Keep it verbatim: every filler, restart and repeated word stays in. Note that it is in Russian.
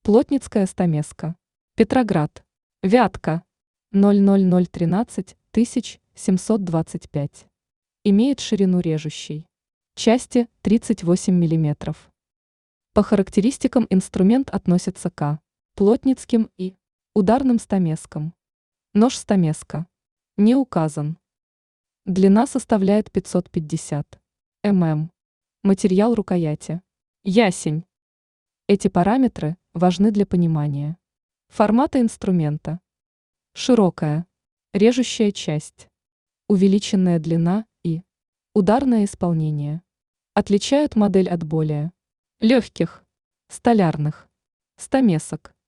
Плотницкая стамеска. Петроград. Вятка. ноль ноль ноль тринадцать тысяч семьсот двадцать пять. Имеет ширину режущей части тридцать восемь миллиметров. По характеристикам инструмент относится к плотницким и ударным стамескам. Нож-стамеска не указан. Длина составляет пятьсот пятьдесят миллиметров. Материал рукояти ясень. Эти параметры важны для понимания формата инструмента. Широкая режущая часть, увеличенная длина и ударное исполнение отличают модель от более легких столярных стамесок.